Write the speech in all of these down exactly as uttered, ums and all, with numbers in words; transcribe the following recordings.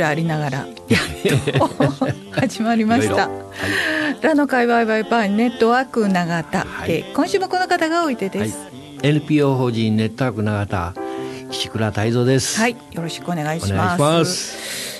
がありながらやっと始まりました。いろいろ、はい、ラの会ワイワイパイネットワーク長田、はい、えー、今週もこの方がおいでです、はい、 エヌピーオー 法人ネットワーク長田石倉泰造です。 はい、よろしくお願いします。お願いします。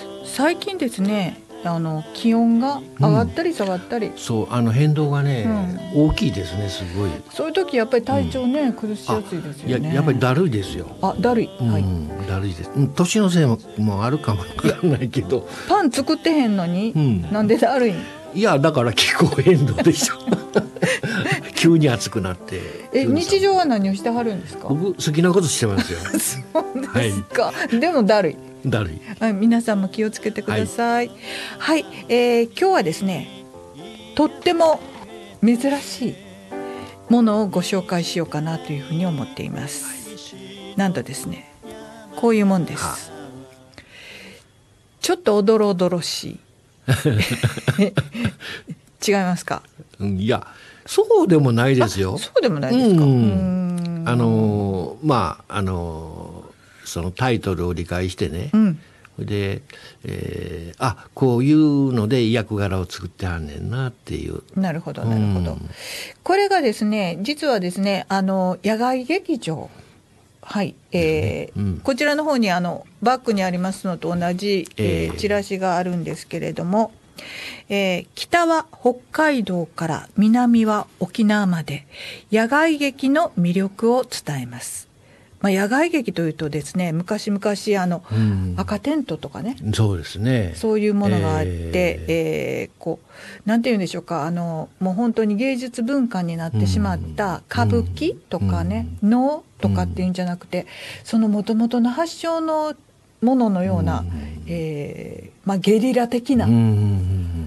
最近ですね、あの気温が上がったり下がったり、うん、 そうあの変動がね、うん、大きいですね。すごいそういう時やっぱり体調ね、うん、崩しやすいですよね。 や, やっぱりだるいですよ。 あ、だるい、 うん、 はい、 だるいです。年のせい も, もあるかもわからないけどパン作ってへんのに、うん、なんでだるいん。 いやだから気候変動でしょ急に暑くなってえ日常は何をしてはるんですか。 僕好きなことしてますよそうですか、はい、でもだるいだるい、 はい、皆さんも気をつけてください。はい、はい、えー、今日はですねとっても珍しいものをご紹介しようかなというふうに思っています、はい、なんとですねこういうもんです。はあ、ちょっとおどろおどろしい違いますか。 いやそうでもないですよ。 そうでもないですか。うん、 あのまああのそのタイトルを理解してね、うん、で、えー、あこういうので役柄を作ってはんねんなっていう。 なるほどなるほど、うん、これがですね実はですねあの野外劇場、はい、えーうん、こちらの方にあのバックにありますのと同じ、えー、チラシがあるんですけれども、えー、北は北海道から南は沖縄まで野外劇の魅力を伝えます。まあ、野外劇というとですね昔々あの、うん、赤テントとかね、 そうですね、 そういうものがあって、えーえー、こうなんていうんでしょうか、あのもう本当に芸術文化になってしまった歌舞伎とかね、うん、能とかっていうんじゃなくて、その元々の発祥のもののような、うんえーまあ、ゲリラ的な、うん、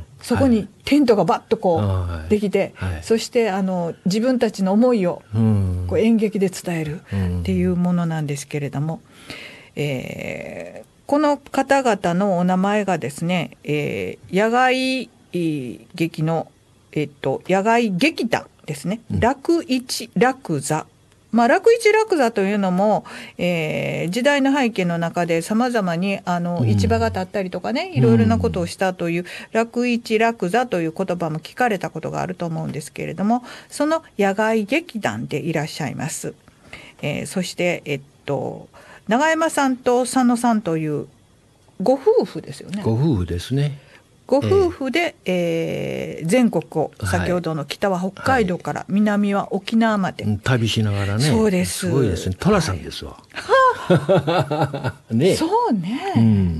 そこにテントがバッとこう、はい、できて、はい、そしてあの自分たちの思いをこう演劇で伝えるっていうものなんですけれども、えー、この方々のお名前がですね、えー、野外劇の、えっと、野外劇団ですね、うん、楽一楽座、まあ、楽一楽座というのも、えー、時代の背景の中でさまざまにあの、うん、市場が立ったりとかねいろいろなことをしたという、うん、楽一楽座という言葉も聞かれたことがあると思うんですけれども、その野外劇団でいらっしゃいます、えー、そして、えっと、永山さんと佐野さんというご夫婦ですよね。 ご夫婦ですね。 ご夫婦で、えーえー、全国を先ほどの北は北海道から南は沖縄まで、 はい、旅しながらね。 そうです。 すごいですね。寅さんですわ。 はい、ね、そうね、うん、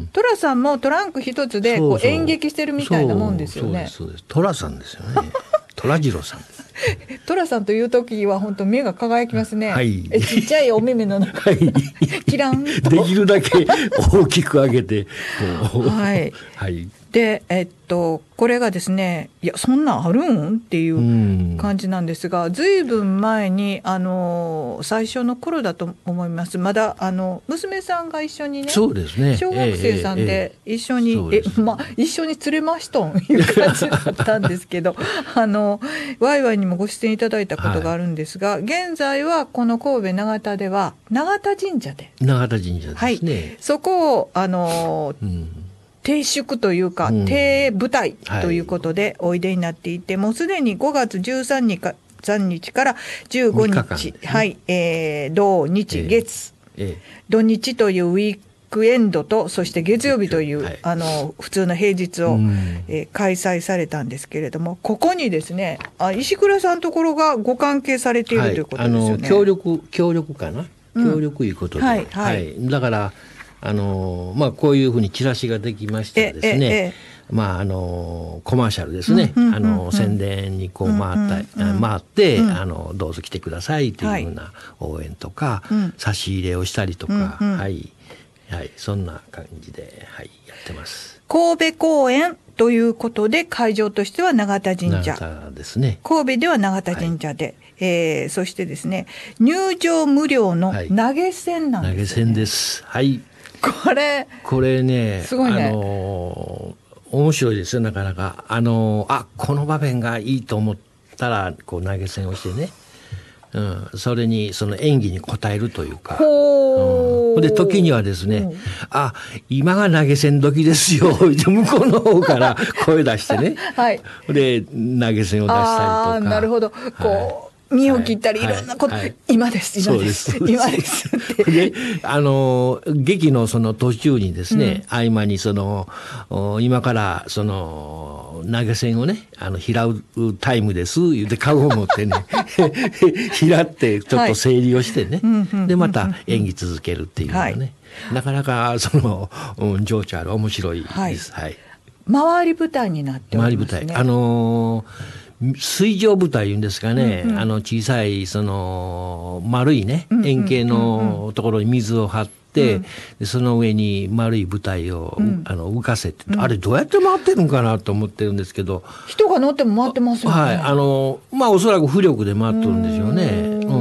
寅さんもトランク一つでこう演劇してるみたいなもんですよね。 そうですそうです。寅さんですよね。寅次郎さんです。 寅さんという時は本当目が輝きますね、はい、えちっちゃいお目目の中、はい、キランとできるだけ大きく上げてこう、 はいはい、で、えっと、これがですねいやそんなんあるんっていう感じなんですが、ずいぶん前にあの最初の頃だと思います。まだあの娘さんが一緒にね、 そうですね、 小学生さんで一緒に、えーえー、えまあ、一緒に連れましとんいう感じだったんですけどあのワイワイにもご出演いただいたことがあるんですが、はい、現在はこの神戸長田では長田神社で長田神社ですね、はい、 そこをあの、うん定宿というか、うん、定舞台ということでおいでになっていて、はい、もうすでにごがつじゅうさんにちからじゅうごにち、ね、はい、えー、土日月、えーえー、土日というウィークエンドとそして月曜日という、はい、あの普通の平日を、えー、開催されたんですけれども、ここにですねあ石倉さんのところがご関係されている、はい、ということですよね。あの協力協力かな、協力いうことで、うんはいはいはい、だからあのまあ、こういうふうにチラシができましてですね、えええまあ、あのコマーシャルですね、うんうんうんうん、あの宣伝にこう回った、うんうんうん、回って、うん、あのどうぞ来てくださいというふうな応援とか、はい、差し入れをしたりとか、うんうんはいはい、そんな感じで、はい、やってます。 神戸公演ということで会場としては永田神社永田ですね。 神戸では永田神社で、はいえー、そしてですね入場無料の投げ銭なんです、ねはい、 投げ銭です。はいこれこれねすごいね、 あのー、面白いですよなかなか。あのー、あこの場面がいいと思ったらこう投げ銭をしてねうん、それにその演技に応えるというか。 ほー、 うん、で時にはですね、あ、今が投げ銭時ですよ向こうの方から声出してね、はい、で投げ銭を出したりとか。 あ、なるほど、こう、はい、身を切ったりいろんなこと、はいはい、今です今です今ですってで、あの劇のその途中にですね、うん、合間にその今からその投げ銭をね、あの拾うタイムです言ってカゴを持ってね拾ってちょっと整理をしてね、はい、でまた演技続けるっていうのね、はい、なかなかその、うん、情緒ある面白いです、はいはい、 回り舞台になっておりますね。 回り舞台、あのー、水上舞台いうんですかね、うんうん、あの小さいその丸いね円形のところに水を張って、うん、でその上に丸い舞台を、うん、あの浮かせて、うん、あれどうやって回ってるのかなと思ってるんですけど、 人が乗っても回ってますよね。 はい、あのまあおそらく浮力で回ってるんでしょうね。うん、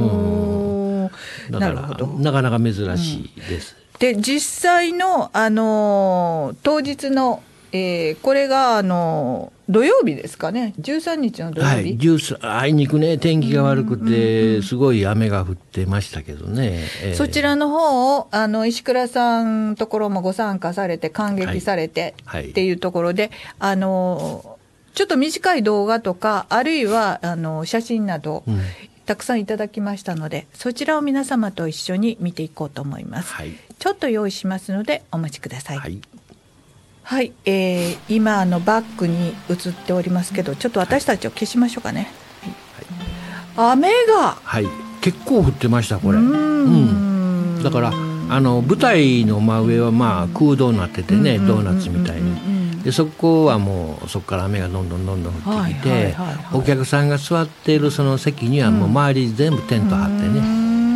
だから な, なかなか珍しいです。 うん、で実際の、あのー、当日の、えー、これが、あのー、土曜日ですかね、じゅうさんにちの土曜日、 はい、あいにくね天気が悪くてすごい雨が降ってましたけどね、 えー、そちらの方をあの石倉さんところもご参加されて感激されて、はいはい、っていうところで、あのちょっと短い動画とかあるいはあの写真など、うん、たくさんいただきましたので、そちらを皆様と一緒に見ていこうと思います、はい、ちょっと用意しますのでお待ちください。はい、はい、えー、今あのバックに映っておりますけど、ちょっと私たちを消しましょうかね、はいはい、雨が、 はい、結構降ってましたこれ。うん、うん、だからあの舞台の真上はまあ空洞になっててね、ドーナツみたいに、でそこはもうそこから雨がどんどんどんどん降ってきて、はいはいはいはい、お客さんが座っているその席にはもう周り全部テント張ってね、うん、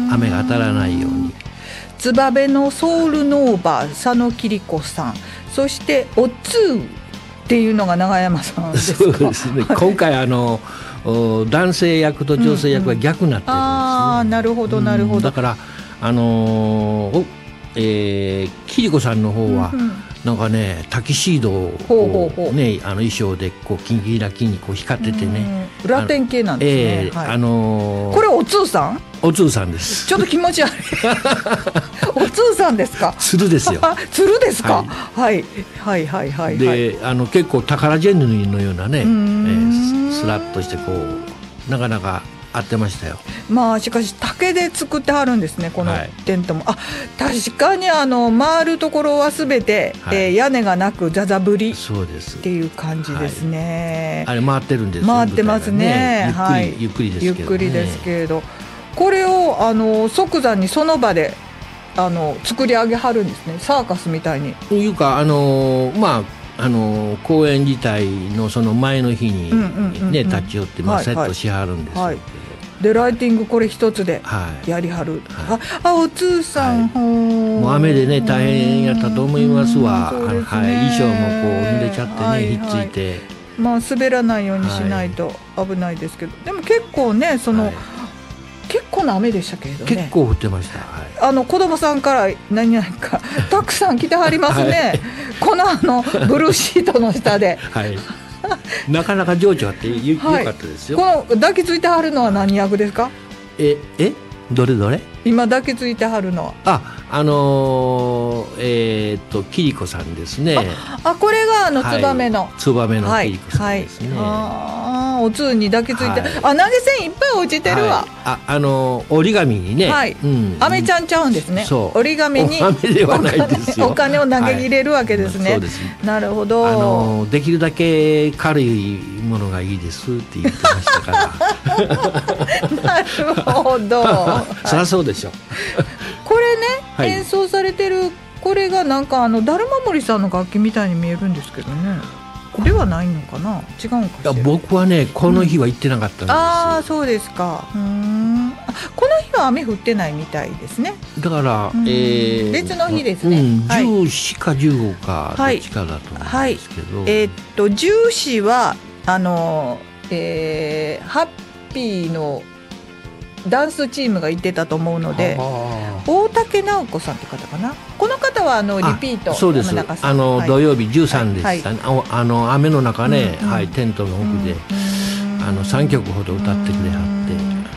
雨が当たらないように。 つばべのソウルノーバー佐野桐子さん、そしておつーっていうのが永山さんですか。 そうですね、今回あの男性役と女性役が逆になってるんですね、うんうん、 ああ、なるほどなるほど、うん、 だからあのーえー、桐子さんの方は、うんうん、なんかねタキシードを、ね、ほうほうほう、あの衣装でこうキンキラキンにこう光っててね、 ラテン系なんですね、 えーはい、あのー、 これおつーさんおつーさんです。 ちょっと気持ち悪いおつーさんですか。 鶴ですよ鶴ですか、はい、はいはいはいはい、 であの結構タカラジェンヌのようなね、えー、スラッとしてこうなかなか合ってましたよ。 まあしかし竹で作ってはるんですねこのテントも、はい、あ、確かにあの回るところはすべて、はい、えー、屋根がなくザザブリっていう感じですね、 はい、あれ回ってるんですよ。 回ってますね、 はい、ゆっくりですけど、ね、 ゆっくりですけれど、これをあの即座にその場であの作り上げはるんですね、サーカスみたいに。 というかあのまああの公演自体のその前の日に、ね、うんうんうん、立ち寄って、まあ、セットしはるんですよ、はいはい、 でライティングこれ一つでやりはる、はい、ああおつーさん、はい、 もう雨でね大変やったと思いますわ、うん、ね、はい、衣装もこう濡れちゃってね、はいはい、ひっついて、 まあ、滑らないようにしないと危ないですけど、はい、でも結構ねその、はい、結構な雨でしたけれどね。 結構降ってました、はい、 あの子供さんから何々かたくさん来てはりますね、はい、このあのブルーシートの下で、 はい、なかなか情緒あってよかったですよ、 はい、この抱きついてはるのは何役ですか。 ええどれどれ今抱きついてはるのは。 ああのー、えー、っと桐子さんですね。 ああこれがあのツバメの、はい、 ツバメの桐子さんですね、はいはい、 あおつーに抱きついて、はい、あ投げ銭いっぱい落ちてるわ、はい、 ああのー、折り紙にね、 はい、うん、アメちゃんちゃうんですね。そう折り紙にお金ではないですよ。 お金を投げ入れるわけですね、はい、そうです。なるほど、 あのー、できるだけ軽いものがいいですって言ってましたからなるほどそりゃそうでしょこれね、 はい、 演奏されてるこれがなんかあのだるま森さんの楽器みたいに見えるんですけどね、ではないのかな、違うんかしら。 いや僕はねこの日は行ってなかったんです、うん、 ああそうですか。うーん、この日は雨降ってないみたいですね。 だから、えー、 別の日ですね、 うん、じゅうよんかじゅうごかどっちかだと思うんですけど、 はいはい、えー、っとじゅうよんはあの、えー、ハッピーのダンスチームが行ってたと思うので、大竹直子さんって方かな。この方はあのリピート。 そうです、あの、はい、土曜日じゅうさんでしたね、はいはい、あの雨の中ね、うんうん、はい、テントの奥で、うん、あのさんきょくほど歌ってくれはって、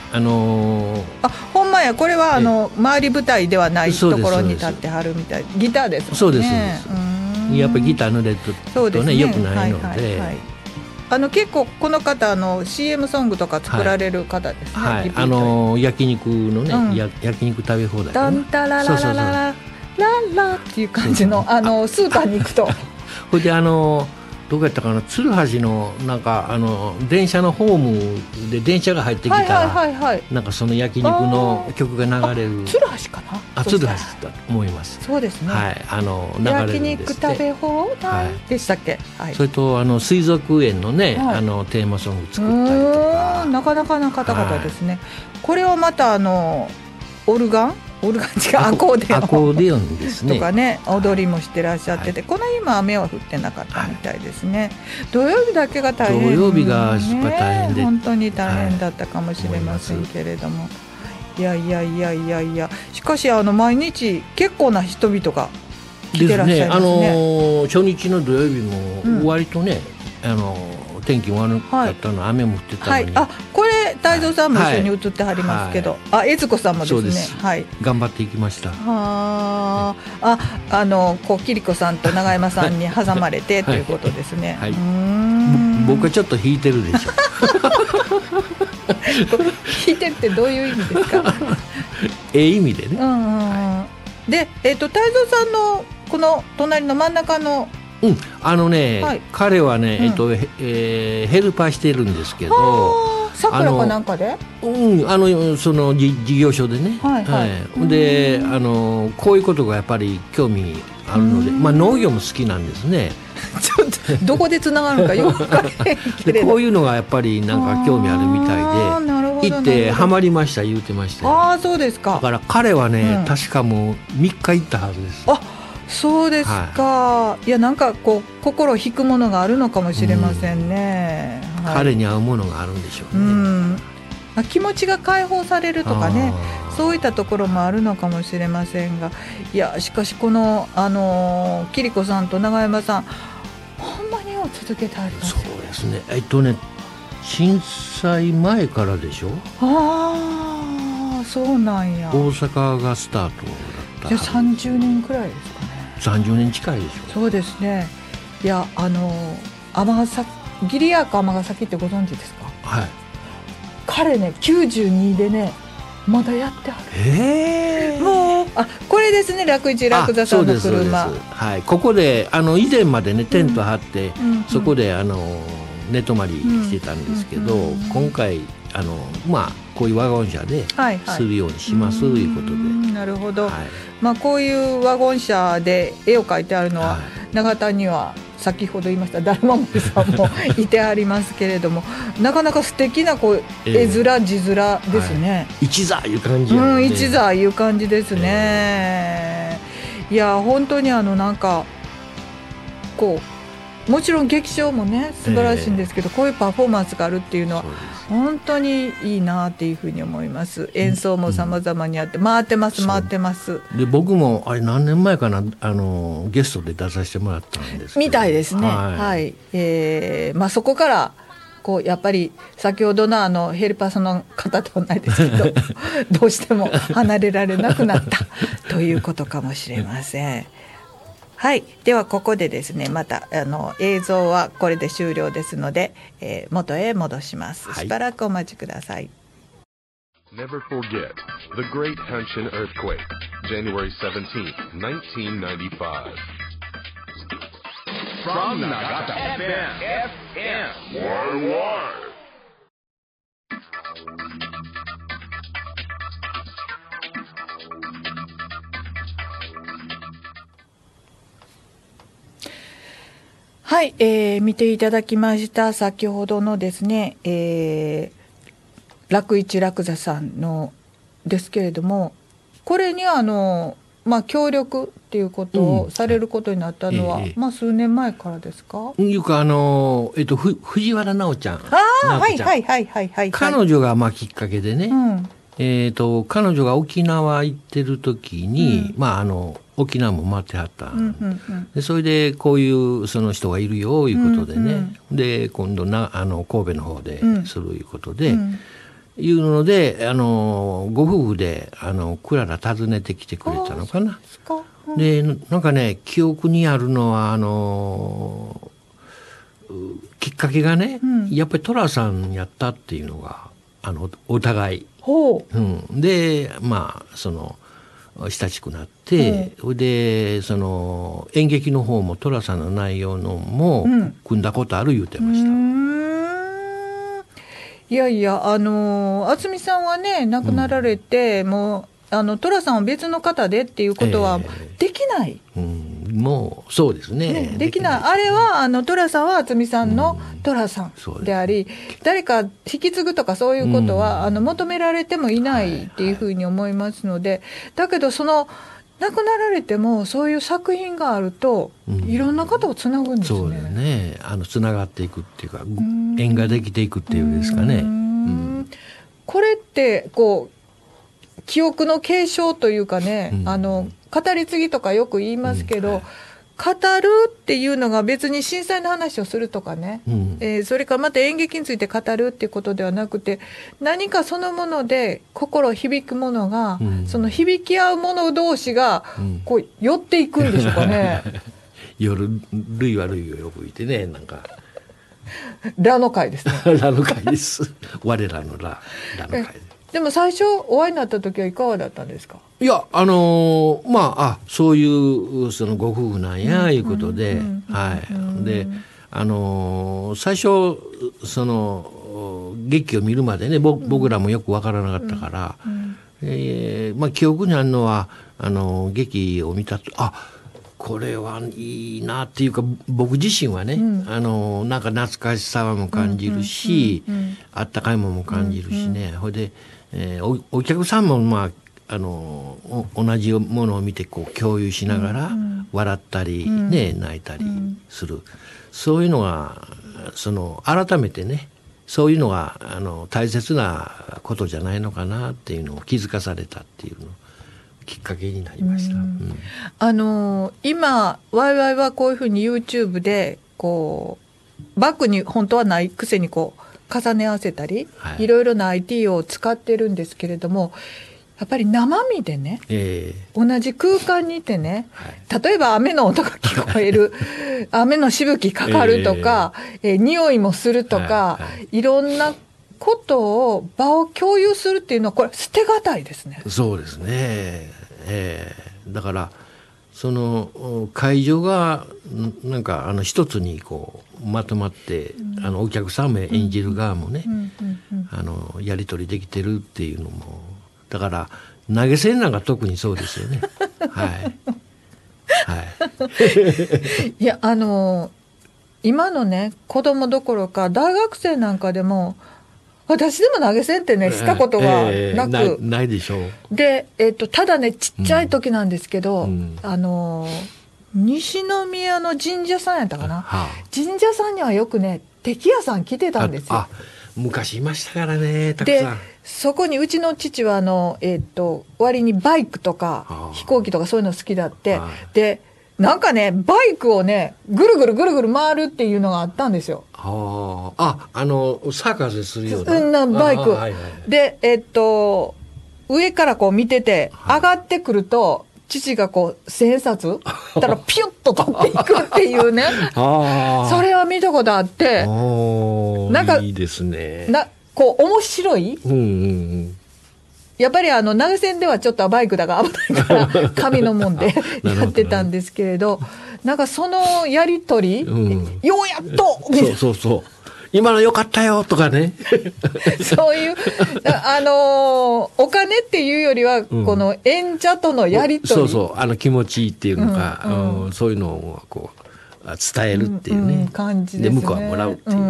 あのー、 あほんまやこれはあの周り舞台ではないところに立ってはるみたいギターですもんね。 そうですそうです。やっぱりギター濡れるとね良くないので、はいはいはい、 あの結構この方あの シーエム ソングとか作られる方ですね。 はいはい、あのー、焼肉のね、うん、や焼肉食べ放題タンタラララララララっていう感じのあのスーパーに行くとこれであのーどこやったかな、鶴橋のなんかあの電車のホームで電車が入ってきたら、はいはいはいはい、なんかその焼肉の曲が流れる。 鶴橋かな。 あ、鶴橋だと思います。 そうですね。 はい、あの流れるんです焼肉食べ放題でしたっけ。はい、 それとあの水族園のね、はい、あのテーマソング作ったりとか。 なかなかな方々ですね。はい、これをまたあのオルガン。オルガン違うアコーディオンアコーディオンですねとかね踊りもしてらっしゃってて、はい、この今雨は降ってなかったみたいですね、はい、土曜日だけが大変、 ね、土曜日が大変で本当に大変だったかもしれませんけれども、はい、いやいやいやいやいやしかしあの毎日結構な人々が来てらっしゃいますね。 ですね、あのー、初日の土曜日も割とね、うん、あのー天気悪かったの、はい、雨も降ってたのに、 はい、あこれ太蔵さんも一緒に映ってはりますけど、はいはい、あ悦子さんもですね。 そうです、はい、頑張っていきました。 はああのこう桐子さんと永山さんに挟まれてということですね。 はいはい、うーん僕はちょっと引いてるでしょ引いてるってどういう意味ですか。 ええ意味でね。 うんうん、はい、で、えーと、太蔵さんのこの隣の真ん中のうん、あのね、はい、彼はね、うん、えっとえー、ヘルパーしてるんですけど、 さくらかなんかで、 うん、あのその事業所でね、はいはい、はい、であのこういうことがやっぱり興味あるので、まあ、農業も好きなんですね。 ちょっとどこでつながるのかよく分からへんけれどこういうのがやっぱりなんか興味あるみたいで行ってハマりました言うてましたよ。 ああそうですか。 だから彼はね、うん、確かもうみっか行ったはずです。 あそうですか、はい、いやなんかこう心引くものがあるのかもしれませんね、 うんはい、彼に合うものがあるんでしょうね。 うん気持ちが解放されるとかねそういったところもあるのかもしれませんが、いやしかしこのあの桐子さんと永山さんほんまにを続けてありますよね。 そうですね。えっとね震災前からでしょ。 ああそうなんや。 大阪がスタートだった。 じゃあさんじゅうねんくらいですかね。 さんじゅうねん近いでしょ。 そうですね。いやあの尼崎ギリアーク尼崎ってご存知ですか。 はい。 彼ねきゅうじゅうにでねまだやってはる。 へえ。 もうあこれですね楽一楽座さんの車。 はい。ここであの以前までねテント張って、うん、そこであの寝泊まりしてたんですけど、うん、今回あのまあこういうワゴン車でするようにします、はいはい、いうことで。 なるほど。はい、まあこういうワゴン車で絵を描いてあるのは、はい、長田には先ほど言いましただるま森さんもいてありますけれどもなかなか素敵なこう絵面字面ですね。はい、 一座いう感じやね。 うん一座いう感じですね。えー、いや本当にあのなんかこうもちろん劇場もね素晴らしいんですけど、えー、こういうパフォーマンスがあるっていうのは本当にいいなっていうふうに思います。演奏も様々にあって回ってます回ってます。 で僕もあれ何年前かなあのゲストで出させてもらったんですけどみたいですね。はい、はい、えーまあ、そこからこうやっぱり先ほどのあのヘルパーさんの方ではないですけどどうしても離れられなくなったということかもしれません。はい、ではここでですねまたあの映像はこれで終了ですので、えー、元へ戻します。しばらくお待ちください。 Never forget the Great Hanshin Earthquake, January seventeenth, nineteen ninety-five. From Nagata エフエム ワイワイはい、えー、見ていただきました先ほどのですね、えー、楽一楽座さんのですけれどもこれにあの、まあ、協力っていうことをされることになったのは、うんええまあ、数年前からですか。 いうかあの、えっと、ふ藤原直ちゃんああはいはいはいはいはい、 彼女がまあきっかけでね、うんえー、と彼女が沖縄行ってる時に、うんまあ、あの沖縄も回ってはった、うんうんうん、でそれでこういうその人がいるよいうことでね、うんうん、で今度なあの神戸の方でするいうことで、うんうんいうので、あのご夫婦であのクララ訪ねてきてくれたのかな。でなんかね記憶にあるのはあのきっかけがね、うん、やっぱり寅さんやったっていうのがあのお互い、 ほう、 うん、でまあその親しくなって、うん、でその演劇の方も寅さんの内容のも組んだことある言うてました。 うん、いやいやあの渥美さんはね亡くなられて、うん、もうあの寅さんは別の方でっていうことはできない、 えーうん、もうそうですね、 ねできない。あれはあの寅さんは渥美さんの寅さんであり、うん、誰か引き継ぐとかそういうことは、うん、あの求められてもいないっていうふうに思いますので、はいはい、だけどその亡くなられてもそういう作品があると、うん、いろんな方をつなぐんですね。 そうですね、あのつながっていくっていうか縁ができていくっていうんですかね。うん、 これってこう記憶の継承というかね、うん、あの語り継ぎとかよく言いますけど、うんはい、語るっていうのが別に震災の話をするとかね、うんえー、それからまた演劇について語るっていうことではなくて、何かそのもので心響くものが、うん、その響き合うもの同士がこう寄っていくんでしょうかね。 夜類は類をよくいてね、なんかラの会ですね。 ラの会です。我らのラ、ラの会です。 でも最初お会いになった時はいかがだったんですか？ いやあのー、まああそういうそのご夫婦なんやいうことで、はいであのー、最初その劇を見るまでね僕らもよくわからなかったから、うんうんえーまあ、記憶にあるのはあのー、劇を見たとあこれはいいなっていうか僕自身はね、うん、あのなんか懐かしさも感じるし、うんうんうんうん、あったかいものも感じるしね、うんうん、ほいで、えー、お, お客さんも、まあ、あの同じものを見てこう共有しながら笑ったり、うんね、泣いたりする、うん、そういうのがその改めてねそういうのがあの大切なことじゃないのかなっていうのを気づかされたっていうのきっかけになりました。うんうん、 あの今ワイワイはこういうふうに YouTube でこうバックに本当はないくせにこう重ね合わせたり、はい、いろいろな アイティー を使ってるんですけれども、やっぱり生身でね、えー、同じ空間にいてね、はい、例えば雨の音が聞こえる雨のしぶきかかるとか、えーえー、匂いもするとか、はいはい、いろんなことを場を共有するっていうのはこれ捨てがたいですね。 そうですね、えー、だからその会場がなんかあの一つにこうまとまって、うん、あのお客さんも演じる側もね、うんうんうんうん、あのやり取りできてるっていうのもだから投げ銭なんか特にそうですよね。はいはい。 いやあの今のね子供どころか大学生なんかでも私でも投げ銭ってねしたことがなく、えー、 な, ないでしょう。 で、えーと、ただねちっちゃい時なんですけど、うん、あの西宮の神社さんやったかな、はあ、神社さんにはよくね敵屋さん来てたんですよ。 ああ昔いましたからねたくさん。 でそこにうちの父はあの、えーと、割にバイクとか、はあ、飛行機とかそういうの好きだって、はあ、でなんかねバイクをねぐるぐるぐるぐる回るっていうのがあったんですよ。 はあ、ああのサーカスでするような、 うん、なバイク、はいはい、でえっと上からこう見てて、はい、上がってくると父がこう千円札たらピュッと取っていくっていうねそれは見たことあってなんかいいですね。 なこう面白い、 うんうんうんやっぱりあの投げ銭ではちょっとバイクだが危ないから紙のもんでやってたんですけれど、なんかそのやり取り、うん、ようやっとそうそうそう今のよかったよとかねそういうあのー、お金っていうよりは、うん、この演者とのやり取り、 そうそうあの気持ちいいっていうのか、うんうん、そういうのをこう伝えるっていうね、うんうん、 感じですね。 で向こうはもらうっていう、ねうん、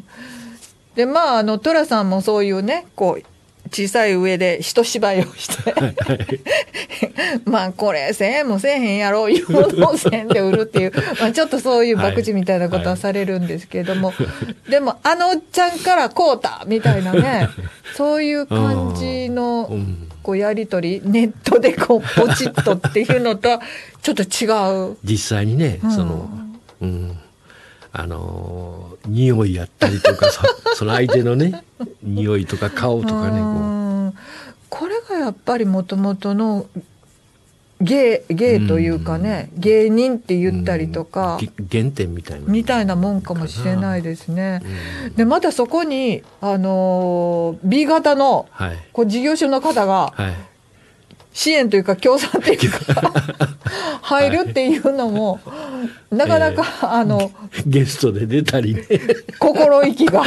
でまああの寅さんもそういうねこう小さい上で一芝居をしてまあこれせんえんもせえへんやろいうものをせんえんで売るっていう、まあ、ちょっとそういう博打みたいなことはされるんですけれども、はいはい、でもあのおっちゃんからこうたみたいなねそういう感じのこうやり取りネットでこうポチッとっていうのとはちょっと違う実際にね、うん、その、うん、 あの匂いやったりとかそ, その相手のね匂いとか顔とかねこうこれがやっぱりもともとの芸芸というかね、うん、芸人って言ったりとか、 うん、原点みたいなみたいなもんかもしれないですね、うん、でまたそこに、あのー、B 型の、はい、こう事業所の方が、はい、支援というか協賛というか入るっていうのもなかなか、えー、あのゲストで出たりね心意気が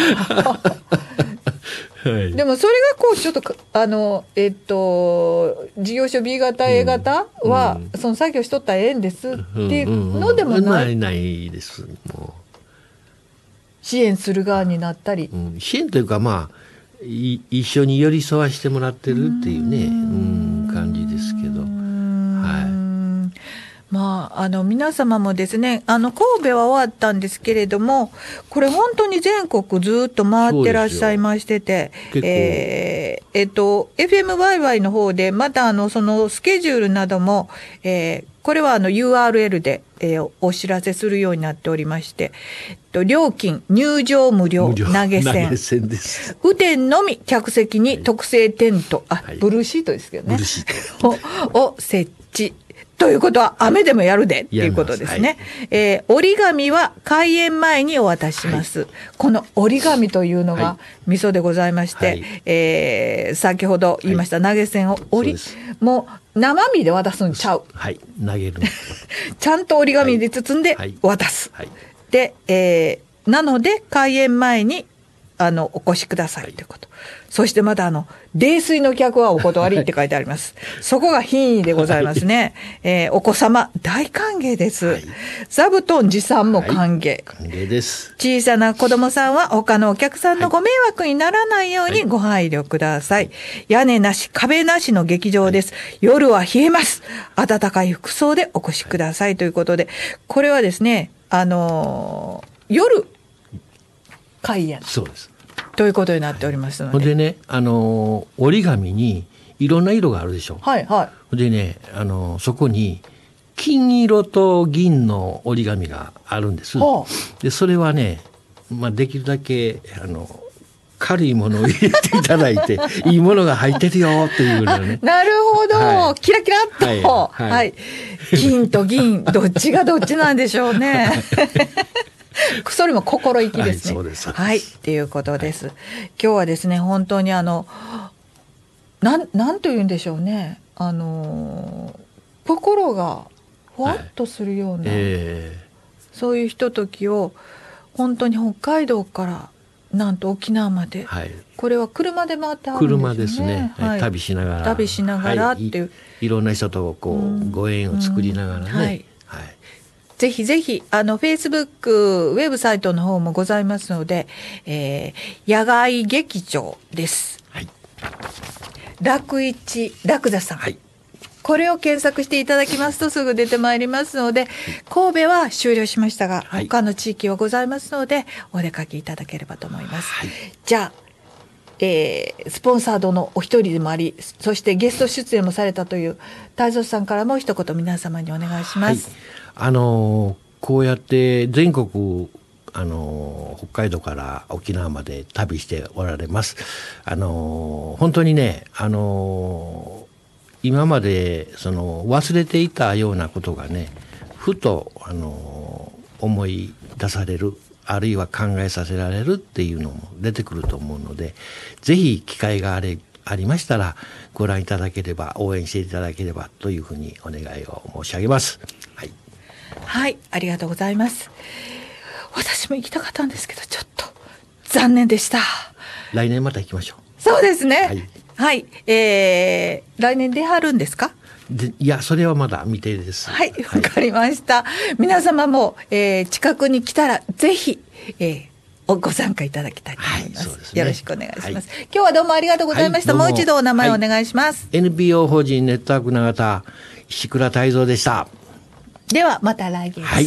はい、でもそれがこうちょっとあのえっと事業所 B 型 A 型は、うん、その作業しとったらええんですっていうのでもない、うんうん、 ないないですもう支援する側になったり、 うん、支援というかまあい一緒に寄り添わしてもらってるっていうねうん感じですけど、はい。 まあ、あの皆様もですねあの神戸は終わったんですけれどもこれ本当に全国ずっと回ってらっしゃいましててえー、えっと エフエムワイワイ の方でまたあのそのスケジュールなども、えー、これはあの ユーアールエル で、えー、お知らせするようになっておりまして、えっと、料金入場無料投げ銭雨天のみ客席に特製テント、はい、あ、はい、ブルーシートですけどねブルーシートを設置ということは雨でもやるでっていうことですね、はい、えー、折り紙は開演前にお渡しします、はい、この折り紙というのが味噌でございまして、はい、えー、先ほど言いました投げ銭を折り、はい、もう生身で渡すんちゃう、 はい、投げるちゃんと折り紙で包んで渡す、はいはい、で、えー、なので開演前にあのお越しくださいということ、はい、そしてまたあの泥酔の客はお断りって書いてあります、はい、そこが品位でございますね、はい、えー、お子様大歓迎です、はい、座布団持参も歓迎、はい、 歓迎です。 小さな子供さんは他のお客さんのご迷惑にならないようにご配慮ください、はい、屋根なし壁なしの劇場です、はい、夜は冷えます、暖かい服装でお越しくださいということで、これはですねあのー、夜開演そうですということになっておりますので、 はい、でね、あのー、折り紙にいろんな色があるでしょ、 はいはい、 でね、あのー、そこに金色と銀の折り紙があるんです、はあ、でそれはね、まあ、できるだけあの軽いものを入れていただいていいものが入ってるよっていうのねなるほど、はい、キラキラっと、はいはいはい、金と銀どっちがどっちなんでしょうねそれも心意気ですね。 はい、そうです。 はい、っていうことです。はい、今日はですね、本当にあの、なん、なんと言うんでしょうね。あの、心がふわっとするような、はい、えー、そういうひとときを、本当に北海道からなんと沖縄まで、はい、これは車で回ってあるんですね。 車ですね。はい、旅しながら。 旅しながらっていう。はい、 い、いろんな人とこう、うん、ご縁を作りながらね。うん、はい。はい、 ぜひぜひ、あの、Facebook、ウェブサイトの方もございますので、えー、野外劇場です。はい。楽一、楽座さん。はい。これを検索していただきますとすぐ出てまいりますので、神戸は終了しましたが、はい、他の地域はございますので、お出かけいただければと思います。はい、じゃあ、えー、スポンサードのお一人でもあり、そしてゲスト出演もされたという太蔵さんからも一言皆様にお願いします。はい、 あのこうやって全国あの北海道から沖縄まで旅しておられます。あの本当にね、あの今までその忘れていたようなことがね、ふとあの思い出される、あるいは考えさせられるっていうのも出てくると思うので、ぜひ機会があれありましたらご覧いただければ、応援していただければというふうにお願いを申し上げます。はい、 はい、ありがとうございます。私も行きたかったんですけど、ちょっと残念でした。 来年また行きましょう。 そうですね。はい、はい、えー、来年出はるんですか？ でいや、それはまだ未定です。 はい、わかりました。はい、皆様も、えー、近くに来たらぜひ、えー、ご参加いただきたいと思います。はい、そうですね。よろしくお願いします。はい、今日はどうもありがとうございました。はい、もう一度お名前をお願いします。はい、 エヌピーオー 法人ネットワーク永田石倉泰造でした。 ではまた来月。はい。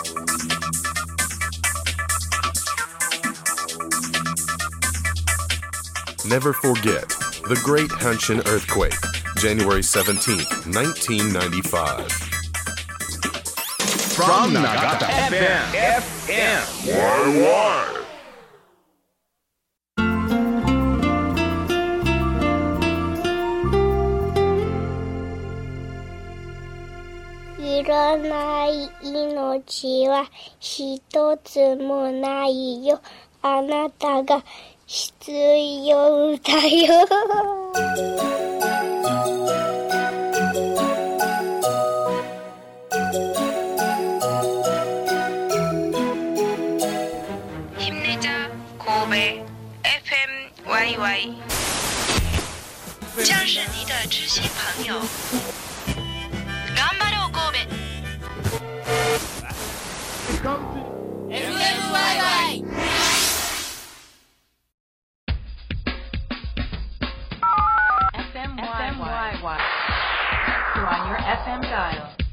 Never forget the Great Hanshin Earthquake, January seventeenth, nineteen ninety-five. from Nagata エフエム エフエム ワイワイいらない命は一つもないよ。あなたが必要だよ。 F M Y Y， 将是你的知心朋友。頑張ろう神戸。エフエムワイワイ。エフエムワイワイ。You're on your エフエム dial.